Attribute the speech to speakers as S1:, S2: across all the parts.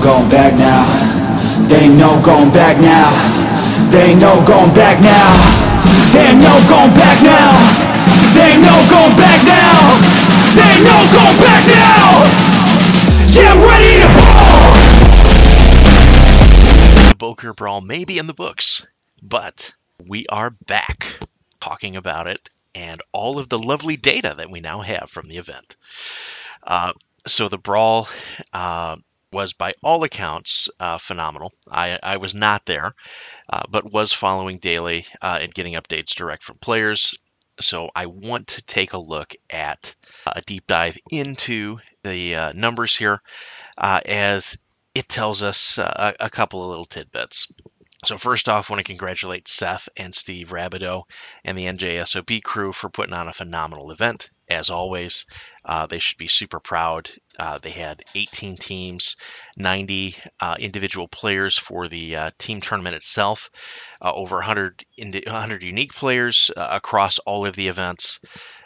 S1: going back now. There ain't no going back now. There ain't no going back now. There ain't no going back now. There ain't no going back now. There ain't no going back now. Yeah, I'm ready to ball.
S2: The Boker Brawl may be in the books, but we are back talking about it and all of the lovely data that we now have from the event. So the Brawl was, by all accounts, phenomenal. I was not there, but was following daily and getting updates direct from players. So I want to take a look at a deep dive into the numbers here, as it tells us a couple of little tidbits. So first off, I want to congratulate Seth and Steve Rabideau and the NJSOP crew for putting on a phenomenal event. As always, they should be super proud. They had 18 teams, 90 individual players for the team tournament itself, over 100 unique players across all of the events.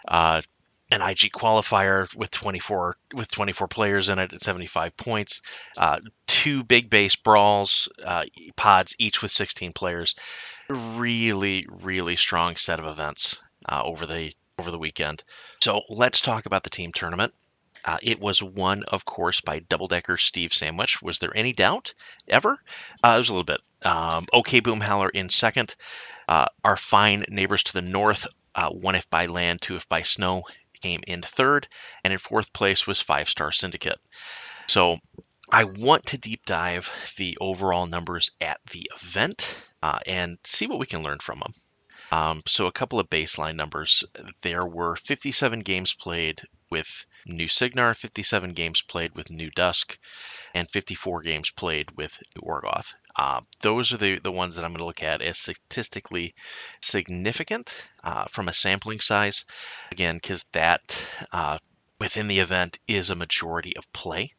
S2: An IG qualifier with 24 players in it at 75 points, 2 big base brawls, pods each with 16 players. Really, really strong set of events over the weekend. So let's talk about the team tournament. It was won, of course, by Double Decker Steve Sandwich. Was there any doubt ever? There was a little bit. OK Boomhowler in second. Our fine neighbors to the north, 1F by land, 2F by snow, came in third, and in fourth place was 5-Star Syndicate. So I want to deep dive the overall numbers at the event and see what we can learn from them. So a couple of baseline numbers. There were 57 games played with New Cygnar, 57 games played with New Dusk, and 54 games played with New Orgoth. Those are the ones that I'm going to look at as statistically significant from a sampling size. Again, because that within the event is a majority of play.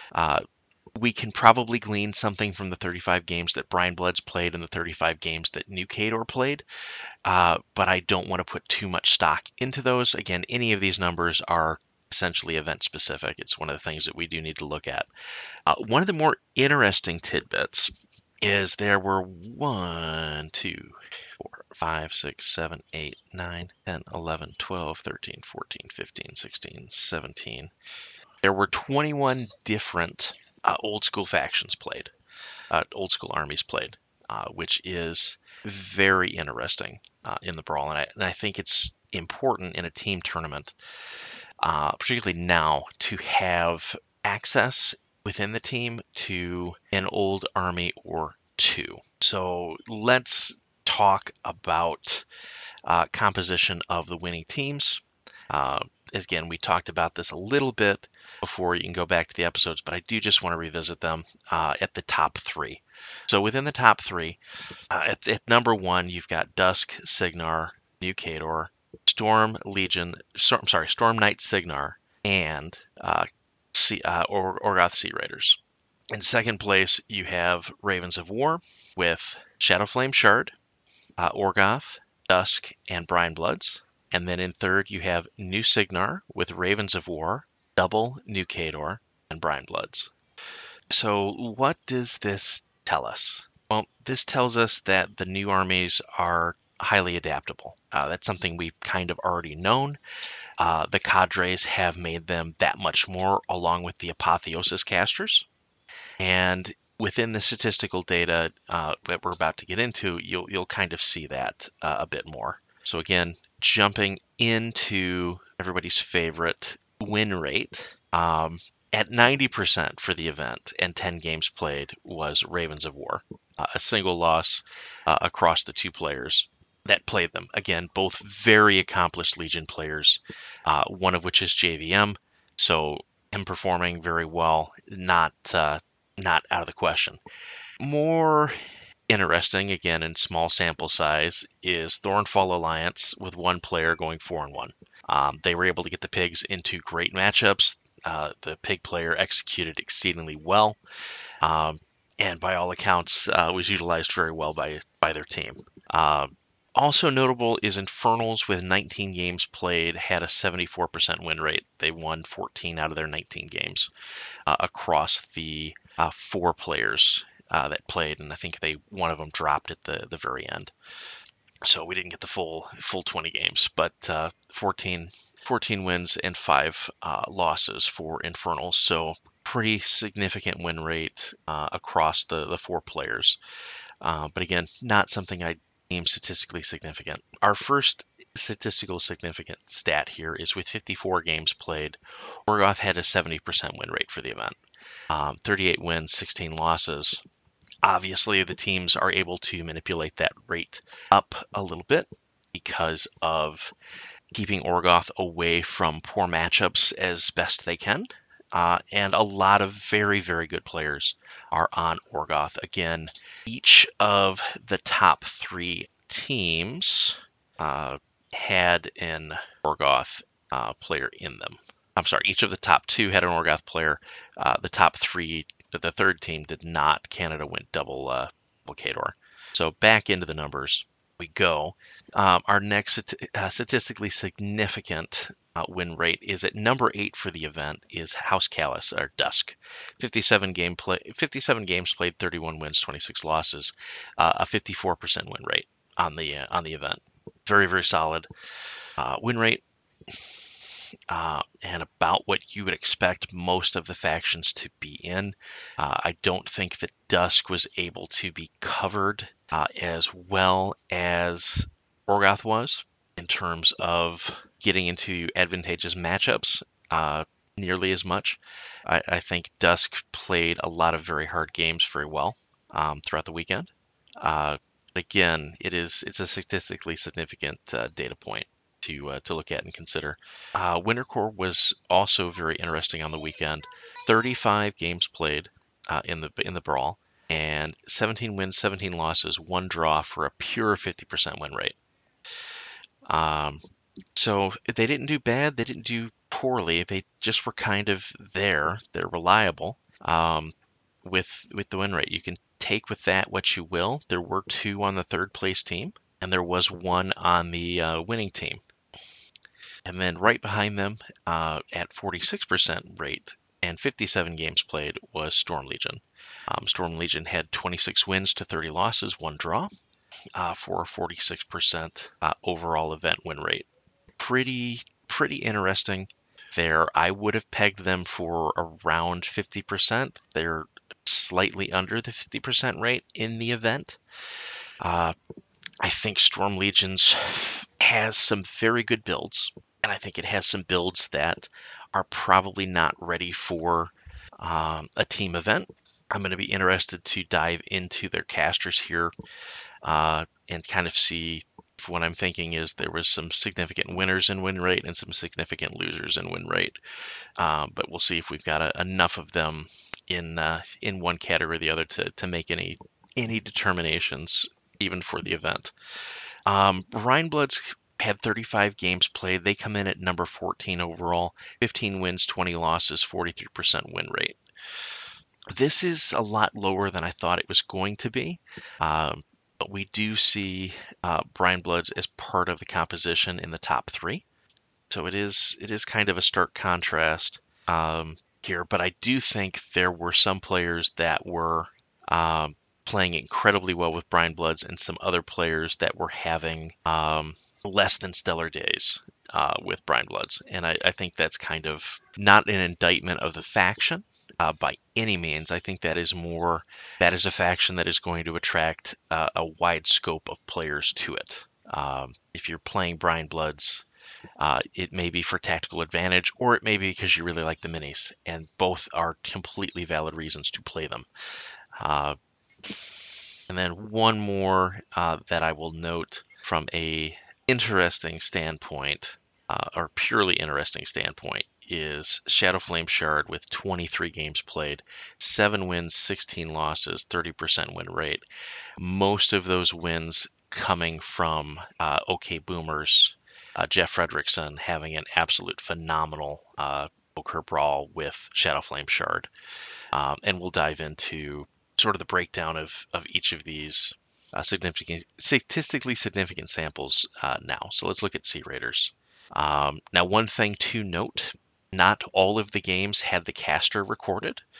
S2: We can probably glean something from the 35 games that Brian Bloods played and the 35 games that New Khador played, but I don't want to put too much stock into those. Again, any of these numbers are essentially event specific. It's one of the things that we do need to look at. One of the more interesting tidbits is there were 1, 2, 4, 5, 6, 7, 8, 9, 10, 11, 12, 13, 14, 15, 16, 17. There were 21 different old school factions played, old school armies played, which is very interesting in the Brawl. And I think it's important in a team tournament, particularly now, to have access within the team to an old army or two. So let's talk about composition of the winning teams. Again, we talked about this a little bit before. You can go back to the episodes, but I do just want to revisit them at the top 3. So within the top 3, at number 1, you've got Dusk, Cygnar, New Khador, Storm Knight Cygnar, and Orgoth Sea Raiders. In second place, you have Ravens of War with Shadowflame Shard, Orgoth, Dusk, and Brian Bloods. And then in third, you have New Cygnar with Ravens of War, Double, New Khador, and Brian Bloods. So what does this tell us? Well, this tells us that the new armies are highly adaptable. That's something we've kind of already known. The cadres have made them that much more, along with the Apotheosis casters. And within the statistical data that we're about to get into, you'll kind of see that a bit more. So again, jumping into everybody's favorite win rate, at 90% for the event and 10 games played was Ravens of War. A single loss across the 2 players that played them. Again, both very accomplished Legion players, one of which is JVM, so him performing very well, not out of the question. More interesting, again in small sample size, is Thornfall Alliance with 1 player going 4-1. They were able to get the pigs into great matchups. The pig player executed exceedingly well, and by all accounts was utilized very well by their team. Also notable is Infernals with 19 games played had a 74% win rate. They won 14 out of their 19 games across the 4 players that played, and I think one of them dropped at the very end. So we didn't get the full 20 games, but 14 wins and 5 losses for Infernals. So pretty significant win rate across the 4 players. But again, not something I deem statistically significant. Our first statistical significant stat here is with 54 games played, Orgoth had a 70% win rate for the event. 38 wins, 16 losses. Obviously, the teams are able to manipulate that rate up a little bit because of keeping Orgoth away from poor matchups as best they can. And a lot of very, very good players are on Orgoth. Again, each of the top 3 teams had an Orgoth player in them. I'm sorry, each of the top 2 had an Orgoth player. The top 3, the third team did not. Canada went double Khador. So back into the numbers we go. Our next statistically significant win rate is at number 8 for the event is House Callus, or Dusk. 57 games played, 31 wins, 26 losses, a 54% win rate on the event. Very, very solid win rate. And about what you would expect most of the factions to be in. I don't think that Dusk was able to be covered as well as Orgoth was in terms of getting into advantageous matchups nearly as much. I think Dusk played a lot of very hard games very well throughout the weekend. Again, it's a statistically significant data point to look at and consider. Wintercore was also very interesting on the weekend. 35 games played in the brawl, and 17 wins, 17 losses, 1 draw for a pure 50% win rate. So they didn't do bad. They didn't do poorly. They just were kind of there. They're reliable with the win rate. You can take with that what you will. There were 2 on the third place team, and there was 1 on the winning team. And then right behind them at 46% rate and 57 games played was Storm Legion. Storm Legion had 26 wins to 30 losses, 1 draw for a 46% overall event win rate. Pretty interesting there. I would have pegged them for around 50%. They're slightly under the 50% rate in the event. I think Storm Legions has some very good builds, and I think it has some builds that are probably not ready for a team event. I'm going to be interested to dive into their casters here and kind of see if what I'm thinking is there was some significant winners in win rate and some significant losers in win rate. But we'll see if we've got enough of them in one category or the other to make any determinations even for the event. Rhinebloods had 35 games played. They come in at number 14 overall, 15 wins, 20 losses, 43% win rate. This is a lot lower than I thought it was going to be, but we do see Rhinebloods as part of the composition in the top 3. So it is kind of a stark contrast here, but I do think there were some players that were playing incredibly well with Rhinebloods and some other players that were having less than stellar days with Rhinebloods. And I think that's kind of not an indictment of the faction by any means. I think that is a faction that is going to attract a wide scope of players to it. If you're playing Rhinebloods, it may be for tactical advantage, or it may be because you really like the minis, and both are completely valid reasons to play them. And then one more that I will note from a interesting standpoint, or purely interesting standpoint, is Shadowflame Shard with 23 games played, 7 wins, 16 losses, 30% win rate. Most of those wins coming from OK Boomers, Jeff Fredrickson having an absolute phenomenal poker brawl with Shadowflame Shard. And we'll dive into sort of the breakdown of each of these statistically significant samples now. So let's look at Sea Raiders. Now, one thing to note, not all of the games had the caster recorded.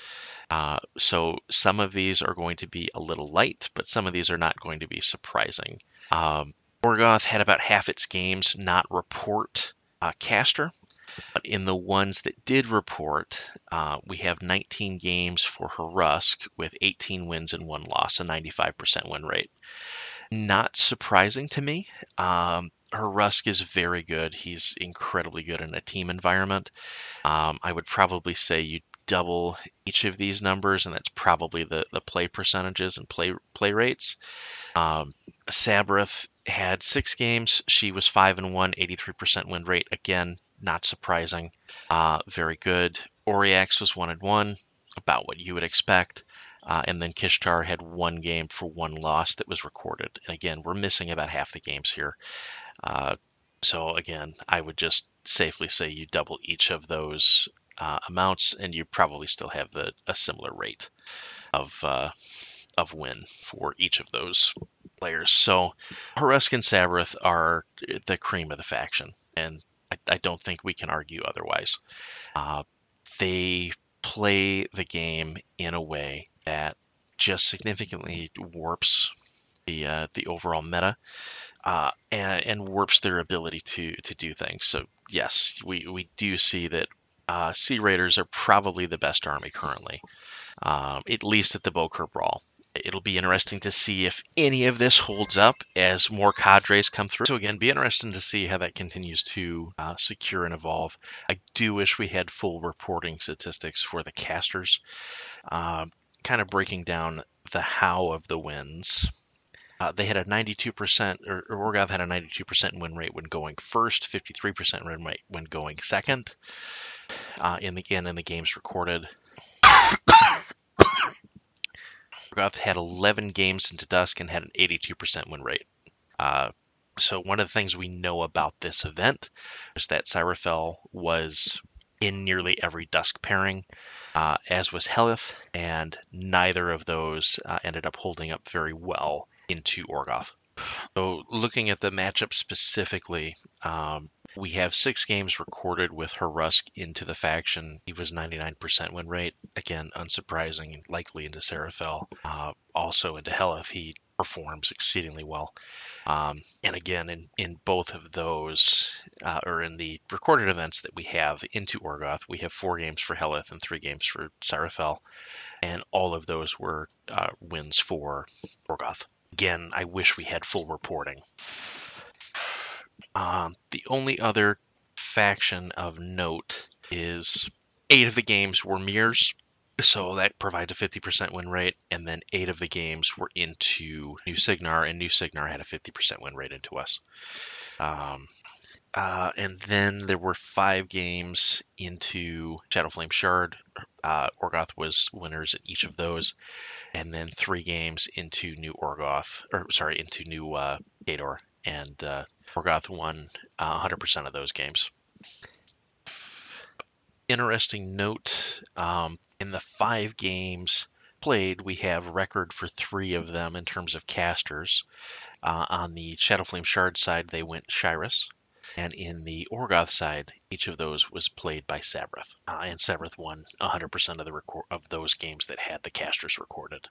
S2: So some of these are going to be a little light, but some of these are not going to be surprising. Morgoth had about half its games not report caster. But in the ones that did report, we have 19 games for Hrusk with 18 wins and 1 loss, a 95% win rate. Not surprising to me. Hrusk is very good. He's incredibly good in a team environment. I would probably say you double each of these numbers, and that's probably the play percentages and play rates. Sabrith had 6 games. She was 5-1, 83% win rate. Again, not surprising. Very good. Oriax was 1-1, about what you would expect. And then Kishtar had 1 game for 1 loss that was recorded. And again, we're missing about half the games here. So again, I would just safely say you double each of those amounts, and you probably still have a similar rate of win for each of those players. So Hrusk and Sabrith are the cream of the faction, and I don't think we can argue otherwise. They play the game in a way that just significantly warps the overall meta. And warps their ability to do things. So yes, we do see that Sea Raiders are probably the best army currently, at least at the Bokur Brawl. It'll be interesting to see if any of this holds up as more cadres come through. So again, be interesting to see how that continues to secure and evolve. I do wish we had full reporting statistics for the casters, kind of breaking down the how of the wins. They had a 92%, or Morgoth had a 92% win rate when going first, 53% win rate when going second. In the games recorded, Morgoth had 11 games into Dusk and had an 82% win rate. So one of the things we know about this event is that Cyrafel was in nearly every Dusk pairing, as was Helith, and neither of those ended up holding up very well into Orgoth. So looking at the matchup specifically, we have 6 games recorded with Hrusk into the faction. He was 99% win rate. Again, unsurprising, likely into Serafel. Also into Helith, he performs exceedingly well. And again, in both of those, or in the recorded events that we have into Orgoth, we have 4 games for Helith and 3 games for Serafel. And all of those were wins for Orgoth. Again, I wish we had full reporting. The only other faction of note is 8 of the games were mirrors, so that provides a 50% win rate, and then 8 of the games were into New Signar, and New Signar had a 50% win rate into us. And then there were 5 games into Shadowflame Shard. Orgoth was winners at each of those, and then 3 games into New Orgoth, into New Khador, and Orgoth won 100% of those games. Interesting note, in the 5 games played, we have record for 3 of them in terms of casters. On the Shadowflame Shard side, they went Shyrus. And in the Orgoth side, each of those was played by Sabrith. And Sabrith won 100% of those games that had the casters recorded.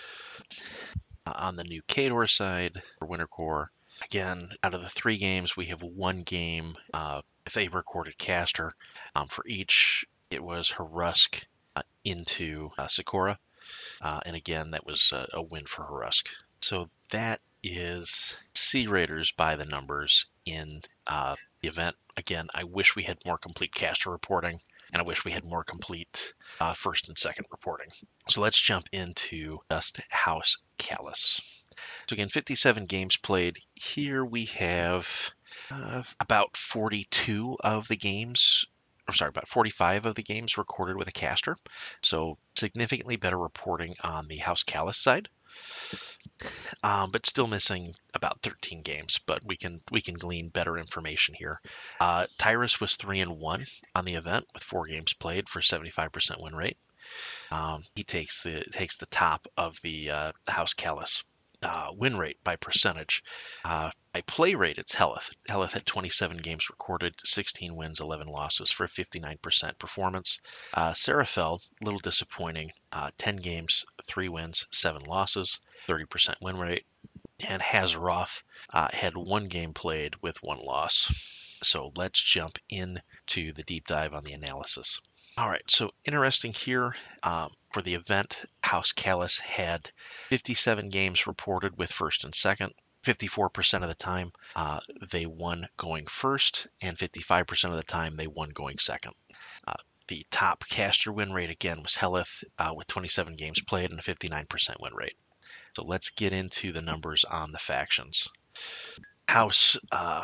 S2: On the New Khador side, for Winter Core, again, out of the 3 games, we have 1 game with a recorded caster. For each, it was Hrusk into Sikora. And again, that was a win for Hrusk. So that is Sea Raiders by the numbers in the event. Again, I wish we had more complete caster reporting, and I wish we had more complete first and second reporting. So let's jump into Dust House Callus. So again, 57 games played. Here we have about 42 of the games, about 45 of the games recorded with a caster. So significantly better reporting on the House Callus side. But still missing about 13 games, but we can glean better information here. Tyrus was 3-1 on the event with 4 games played for 75% win rate. He takes the top of the House Callus. win rate by percentage. By play rate, it's Heleth. Heleth had 27 games recorded, 16 wins, 11 losses for a 59% performance. Serafel, a little disappointing, 10 games, 3 wins, 7 losses, 30% win rate. And Hazaroth had 1 game played with 1 loss. So let's jump into the deep dive on the analysis. All right, so interesting here for the event, House Callus had 57 games reported with first and second. 54% of the time they won going first, and 55% of the time they won going second. The top caster win rate again was Heleth with 27 games played and a 59% win rate. So let's get into the numbers on the factions. House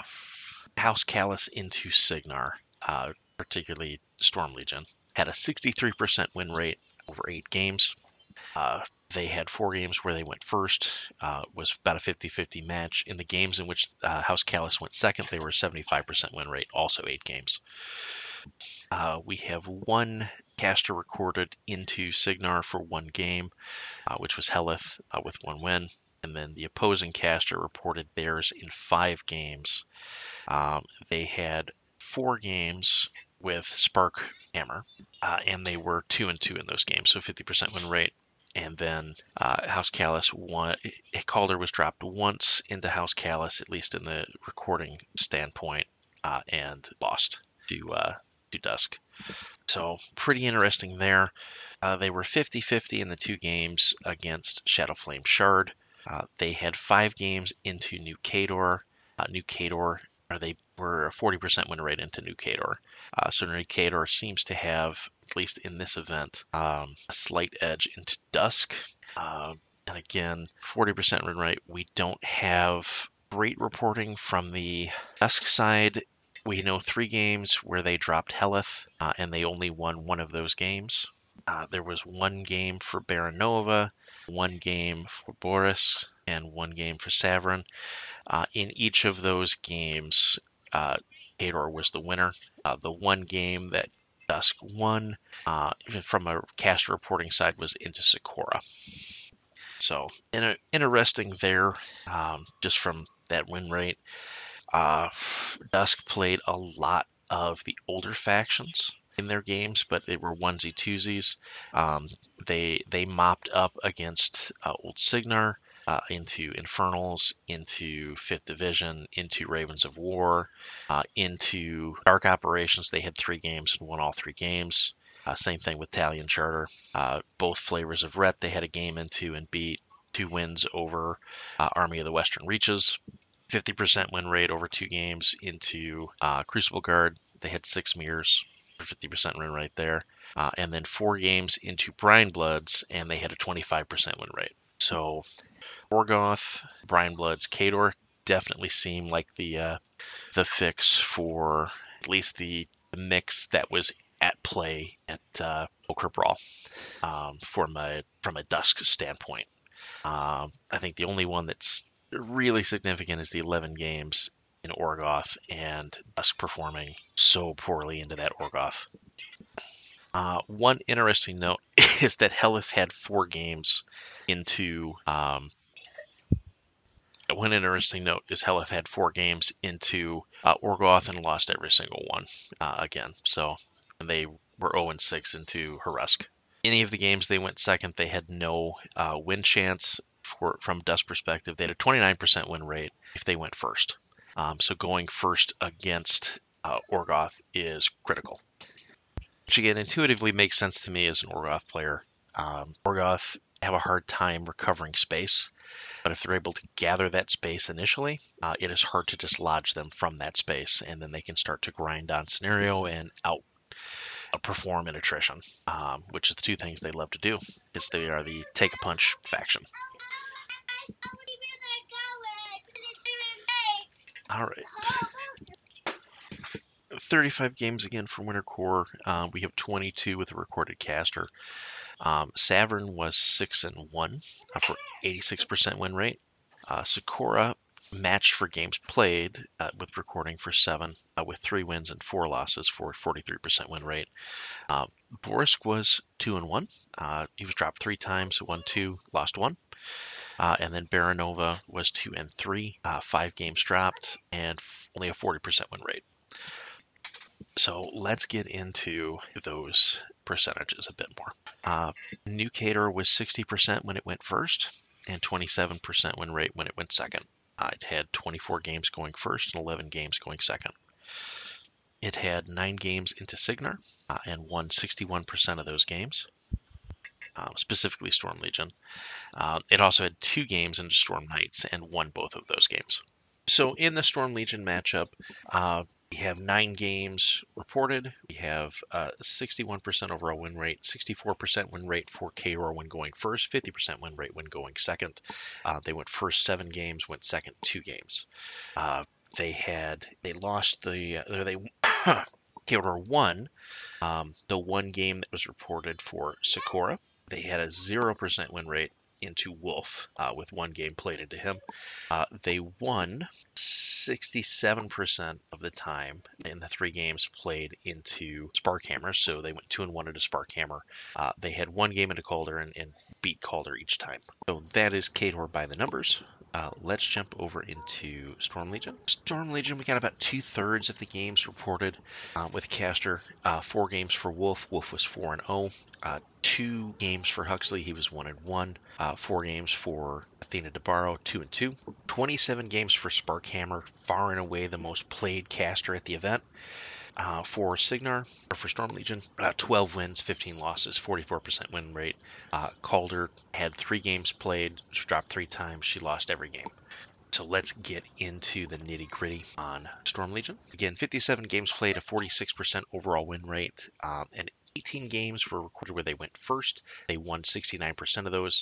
S2: Callus into Cygnar, particularly Storm Legion, had a 63% win rate over 8 games. They had 4 games where they went first, was about a 50-50 match. In the games in which House Callus went second, they were a 75% win rate, also 8 games. We have 1 caster recorded into Cygnar for 1 game, which was Heleth with 1 win. And then the opposing caster reported theirs in 5 games. They had 4 games with Spark Hammer, and they were 2-2 in those games, so 50% win rate. And then House Callus won. Calder was dropped once into House Callus, at least in the recording standpoint, and lost to Dusk. So pretty interesting there. They were 50-50 in the 2 games against Shadowflame Shard. They had 5 games into New Khador. New Khador, they were a 40% win rate into New Khador. So New Khador seems to have, at least in this event, a slight edge into Dusk. And again, 40% win rate. We don't have great reporting from the Dusk side. We know 3 games where they dropped Heleth, and they only won 1 of those games. There was 1 game for Baronova, 1 game for Boris, and 1 game for Savrin. In each of those games, Khador was the winner. The 1 game that Dusk won, from a caster reporting side, was into Sakura. So, interesting there, just from that win rate. Dusk played a lot of the older factions in their games, but they were onesie twosies. They mopped up against Old Cygnar, into Infernals, into 5th Division, into Ravens of War, into Dark Operations. They had 3 games and won all 3 games. Same thing with Talion Charter. Both flavors of Ret they had a game into and beat. 2 wins over Army of the Western Reaches. 50% win rate over 2 games into Crucible Guard. They had 6 mirrors for 50% win rate there. And then 4 games into Brine Bloods, and they had a 25% win rate. So Orgoth, Brine Bloods, Khador definitely seem like the fix for at least the mix that was at play at Ochre Brawl from a Dusk standpoint. I think the only one that's really significant is the 11 games in Orgoth and Dusk performing so poorly into that Orgoth. One interesting note is that Heleth had 4 games into. One interesting note is Heleth had 4 games into Orgoth and lost every single one again. So, and they were 0-6 into Harusk. Any of the games they went second, they had no win chance. From Dusk perspective, they had a 29% win rate if they went first. So going first against Orgoth is critical. Which again, intuitively makes sense to me as an Orgoth player. Orgoth have a hard time recovering space, but if they're able to gather that space initially, it is hard to dislodge them from that space, and then they can start to grind on scenario and outperform in attrition, which is the 2 things they love to do, because they are the take-a-punch faction. All right. 35 games again for Winter Core. We have 22 with a recorded caster. Savern was 6-1 for 86% win rate. Sakura matched for games played with recording for 7, with 3 wins and 4 losses for 43% win rate. Borisk was 2-1. He was dropped 3 times, won 2, lost 1. And then Baranova was 2-3, 5 games dropped, and only a 40% win rate. So let's get into those percentages a bit more. New Cater was 60% when it went first, and 27% win rate when it went second. It had 24 games going first and 11 games going second. It had 9 games into Cygnar and won 61% of those games, specifically Storm Legion. It also had 2 games into Storm Knights and won both of those games. So in the Storm Legion matchup, we have 9 games reported. We have 61% overall win rate, 64% win rate for Khador when going first, 50% win rate when going second. They went first 7 games, went second 2 games. They lost Khador won the one game that was reported for Sakura. They had a 0% win rate into Wolf with 1 game played into him. They won 67% of the time in the 3 games played into Sparkhammer, so they went 2-1 into Sparkhammer. They had 1 game into Calder and beat Calder each time. So that is Khador by the numbers. Let's jump over into Storm Legion. Storm Legion, we got about 2/3 of the games reported with Caster. 4 games for Wolf. Wolf was 4-0. 2 games for Huxley. He was 1-1. 4 games for Athena Debaro, 2-2. 27 games for Sparkhammer, far and away the most played caster at the event. For Cygnar, or for Storm Legion, 12 wins, 15 losses, 44% win rate. Calder had 3 games played. She dropped 3 times. She lost every game. So let's get into the nitty gritty on Storm Legion. Again, 57 games played, a 46% overall win rate, and 18 games were recorded where they went first. They won 69% of those.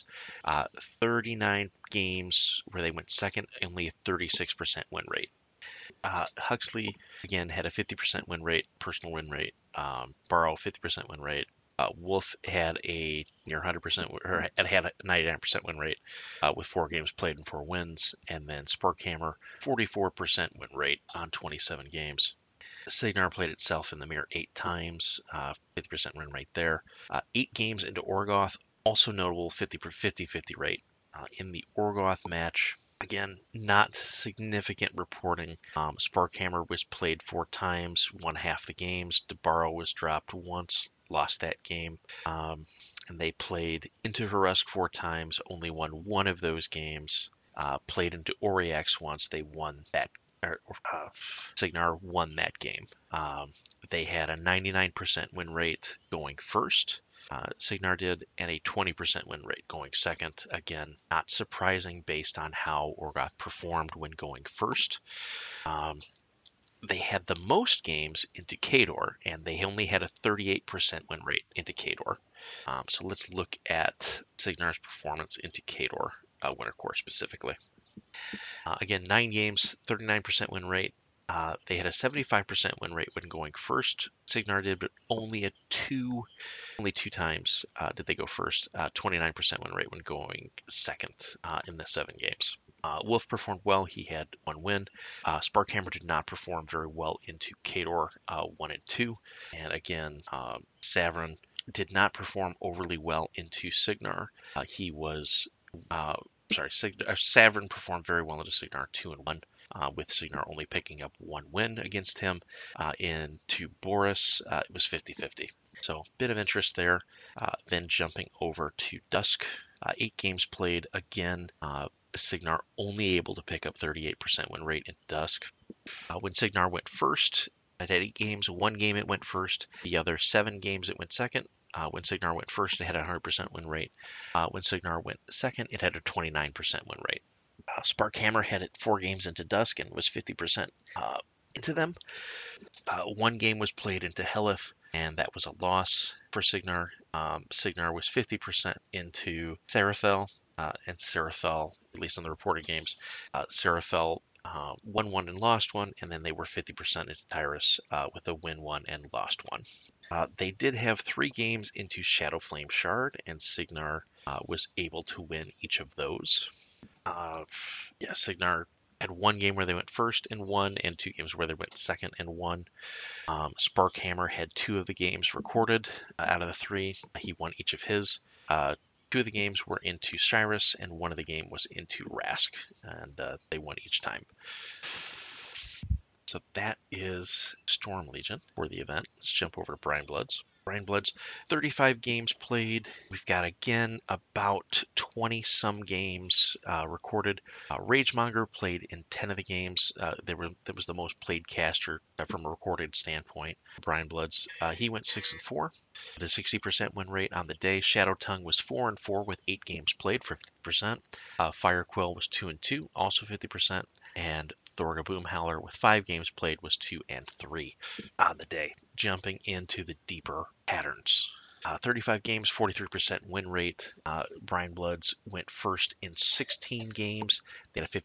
S2: 39 games where they went second, only a 36% win rate. Huxley, again, had a 50% win rate, personal win rate. Barrow, 50% win rate. Wolf had a near 100%, or had a 99% win rate with 4 games played and 4 wins. And then Sparkhammer, 44% win rate on 27 games. Cygnar played itself in the mirror 8 times, 50% win rate there. 8 games into Orgoth, also notable 50-50 rate. In the Orgoth match, again, not significant reporting. Sparkhammer was played 4 times, won half the games. Debaro was dropped once, lost that game. And they played into Harusk 4 times, only won 1 of those games. Played into Oriax once, they won that. Cygnar won that game. They had a 99% win rate going first. Cygnar did, and a 20% win rate going second. Again, not surprising based on how Orgoth performed when going first. They had the most games into Khador, and they only had a 38% win rate into Khador. So let's look at Cygnar's performance into Khador, Winter Core specifically. Again, 9 games, 39% win rate. They had a 75% win rate when going first. Cygnar did, but only 2 times did they go first. 29% win rate when going second in the 7 games. Wolf performed well. He had 1 win. Sparkhammer did not perform very well into Khador, 1-2. And again, Savrin did not perform overly well into Cygnar. Savrin performed very well into Cygnar, 2-1. With Cygnar only picking up 1 win against him. Into Boris, it was 50-50. So, bit of interest there. Then jumping over to Dusk, 8 games played. Again, Cygnar only able to pick up 38% win rate in Dusk. When Cygnar went first, it had 8 games. 1 game it went first. The other 7 games it went second. When Cygnar went first, it had a 100% win rate. When Cygnar went second, it had a 29% win rate. Sparkhammer had it 4 games into Dusk and was 50% into them. 1 game was played into Helith, and that was a loss for Cygnar. Cygnar was 50% into Seraphel, and Seraphel, at least in the reported games, Seraphel won 1 and lost 1, and then they were 50% into Tyrus with a win 1 and lost 1. They did have 3 games into Shadowflame Shard, and Cygnar was able to win each of those. Cygnar had 1 game where they went first and won, and 2 games where they went second and won. Sparkhammer had 2 of the games recorded out of the 3. He won each of his. 2 2 of the games were into Cyrus, and 1 of the game was into Rask, and they won each time. So that is Storm Legion for the event. Let's jump over to Brian Bloods. Brian Bloods, 35 games played. We've got, again, about 20-some games recorded. Ragemonger played in 10 of the games. That was the most played caster from a recorded standpoint. Brian Bloods, he went 6-4 with a 60% win rate on the day. Shadow Tongue was 4-4 with 8 games played for 50%. Firequill was 2-2, also 50%. And Thorga Boomhowler with 5 games played was 2-3 on the day. Jumping into the deeper patterns. 35 games, 43% win rate. Brian Bloods went first in 16 games. They had a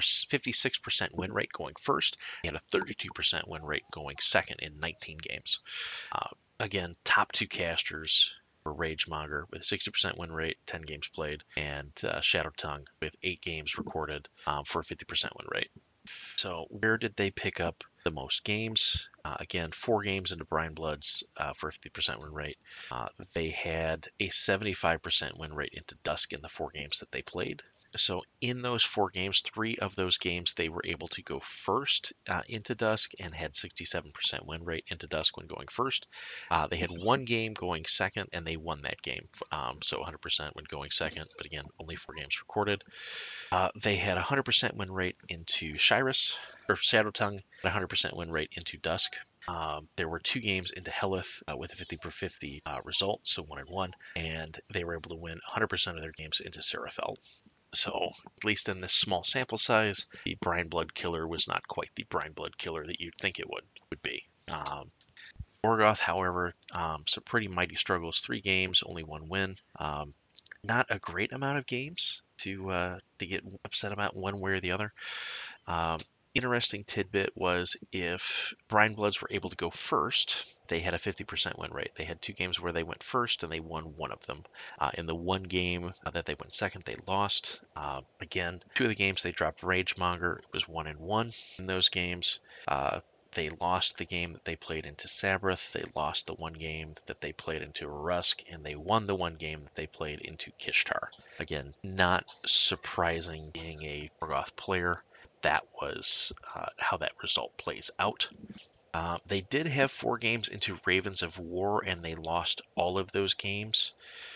S2: 56% win rate going first. They had a 32% win rate going second in 19 games. Again, top 2 casters were Ragemonger with a 60% win rate, 10 games played, and Shadow Tongue with 8 games recorded for a 50% win rate. So where did they pick up the most games? Again, 4 games into Brian Bloods for a 50% win rate. They had a 75% win rate into Dusk in the 4 games that they played. So in those 4 games, 3 of those games they were able to go first into Dusk and had 67% win rate into Dusk when going first. They had 1 game going second and they won that game. So 100% when going second, but again, only 4 games recorded. They had a 100% win rate into Cyrus, or Shadow Tongue, and a 100% win rate into Dusk. There were 2 games into Helith with a 50/50 result, so 1-1, and they were able to win 100% of their games into Seraphel. So, at least in this small sample size, the Brian Blood Killer was not quite the Brian Blood Killer that you'd think it would be. Morgoth, however, some pretty mighty struggles. 3 games, only 1 win. Not a great amount of games to get upset about one way or the other. Interesting tidbit was if Brian Bloods were able to go first, they had a 50% win rate. They had 2 games where they went first and they won 1 of them. In the 1 game that they went second, they lost. Again, 2 of the games they dropped Ragemonger. It was 1-1 in those games. They lost the game that they played into Sabrith. They lost the 1 game that they played into Rusk, and they won the 1 game that they played into Kishtar. Again, not surprising being a Morgoth player. That was how that result plays out. They did have 4 games into Ravens of War, and they lost all of those games.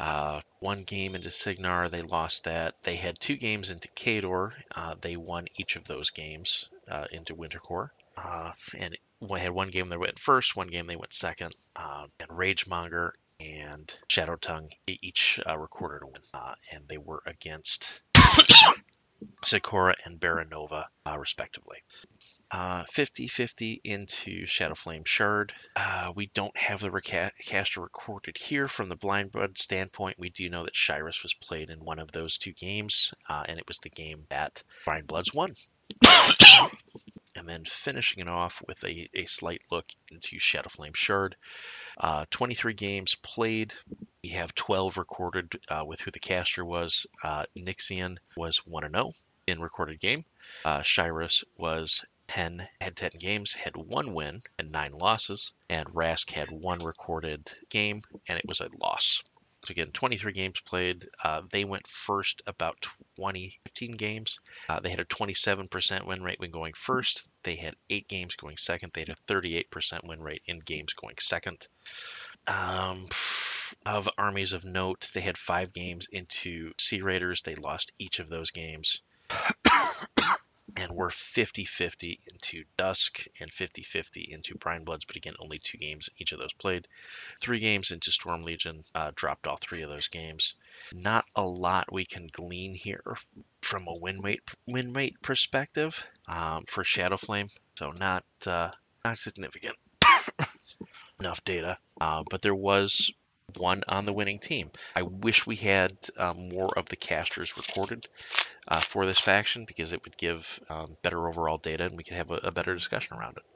S2: 1 game into Signar, they lost that. They had 2 games into Khador. They won each of those games into Wintercore. And had 1 game they went first, 1 game they went second. And Ragemonger and Shadow Tongue each recorded a win. And they were against Sikora and Baranova, respectively. 50/50 into Shadowflame Shard. We don't have the caster recorded here from the Blind Blood standpoint. We do know that Cyrus was played in 1 of those 2 games, and it was the game that Blind Bloods won. And then finishing it off with a slight look into Shadowflame Shard. 23 games played. We have 12 recorded with who the caster was. Nixian was 1-0 in recorded game. Cyrus was had 10 games, had 1 win and 9 losses. And Rask had 1 recorded game, and it was a loss. So again, 23 games played. They went first about 15 games. They had a 27% win rate when going first. They had 8 games going second. They had a 38% win rate in games going second. Of armies of note, they had 5 games into Sea Raiders. They lost each of those games. And we're 50/50 into Dusk and 50/50 into Brian Bloods, but again, only 2 games each of those played. 3 games into Storm Legion, dropped all 3 of those games. Not a lot we can glean here from a win rate perspective for Shadowflame, so not significant enough data, but there was 1 on the winning team. I wish we had more of the casters recorded for this faction, because it would give better overall data and we could have a better discussion around it.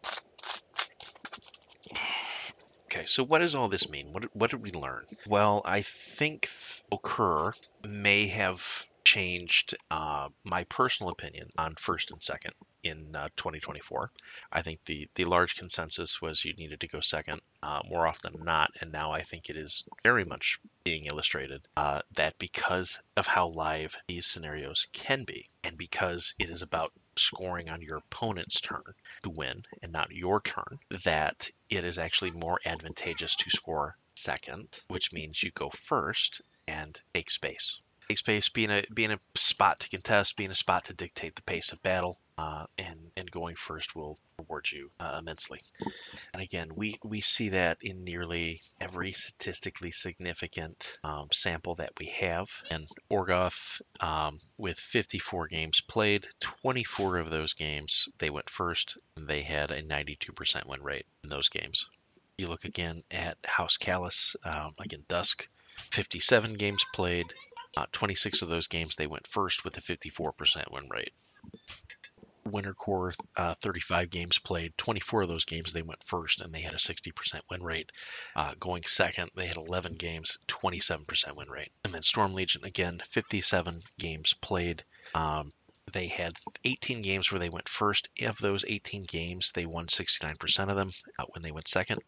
S2: Okay, so what does all this mean? What did we learn? Well, I think Occur may have changed my personal opinion on first and second. in 2024. I think the large consensus was you needed to go second more often than not, and now I think it is very much being illustrated that because of how live these scenarios can be, and because it is about scoring on your opponent's turn to win and not your turn, that it is actually more advantageous to score second, which means you go first and take space. Take space, being a spot to contest, being a spot to dictate the pace of battle, and going first will reward you immensely. And again, we see that in nearly every statistically significant sample that we have. And Orgoth, with 54 games played, 24 of those games they went first, and they had a 92% win rate in those games. You look again at House Callus, again Dusk, 57 games played, 26 of those games they went first with a 54% win rate. Winter Core, 35 games played, 24 of those games they went first and they had a 60% win rate. Going second, they had 11 games, 27% win rate. And then Storm Legion, again, 57 games played. They had 18 games where they went first. Of those 18 games, they won 69% of them. When they went second,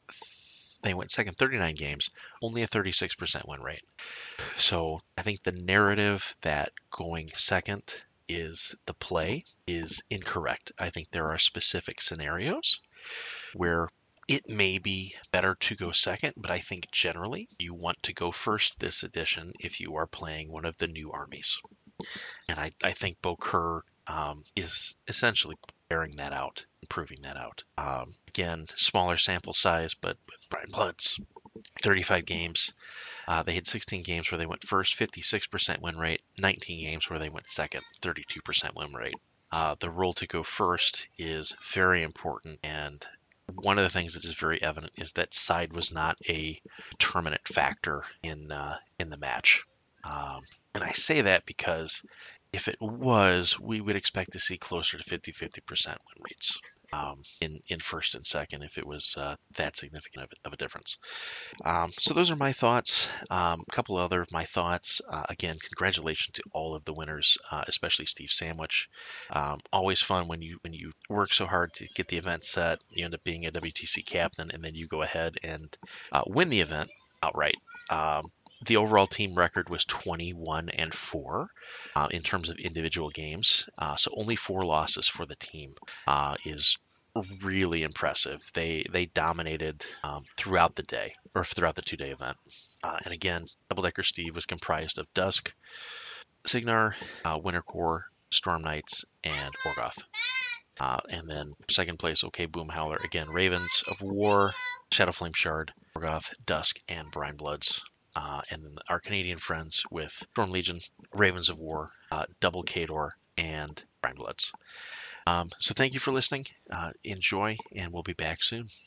S2: 39 games, only a 36% win rate. So I think the narrative that going second is the play is incorrect. I think there are specific scenarios where it may be better to go second, but I think generally you want to go first this edition if you are playing one of the new armies. And I think Bokur is essentially bearing that out, proving that out. Again, smaller sample size, but with Brian Bloods, 35 games. They had 16 games where they went first, 56% win rate, 19 games where they went second, 32% win rate. The rule to go first is very important, and one of the things that is very evident is that side was not a determinant factor in the match. And I say that because if it was, we would expect to see closer to 50% win rates in first and second if it was that significant of a difference. So those are my thoughts. A couple other of my thoughts. Again, congratulations to all of the winners, especially Steve Sandwich. Always fun when you work so hard to get the event set. You end up being a WTC captain, and then you go ahead and win the event outright. The overall team record was 21-4 in terms of individual games. So only 4 losses for the team is really impressive. They dominated throughout the day, or throughout the 2-day event. And again, Double Decker Steve was comprised of Dusk, Cygnar, Winter Core, Storm Knights, and Orgoth. And then second place, OK Boom Howler, again, Ravens of War, Shadowflame Shard, Orgoth, Dusk, and Brian Bloods. And then our Canadian friends with Storm Legion, Ravens of War, Double Khador, and Brian Bloods. So thank you for listening. Enjoy, and we'll be back soon.